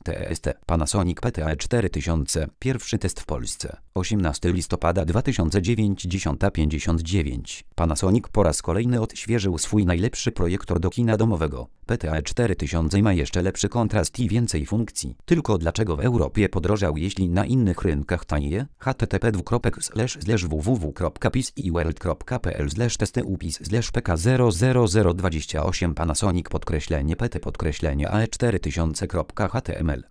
TEST. Panasonic PTAE 4000. Pierwszy test w Polsce. 18 listopada 2009 10:59. Panasonic po raz kolejny odświeżył swój najlepszy projektor do kina domowego. PTAE 4000 ma jeszcze lepszy kontrast i więcej funkcji. Tylko dlaczego w Europie podrożał, jeśli na innych rynkach tanieje? http://www.pisewrld.pl/testy/upis/pk00028 Panasonic _PT_AE4000.html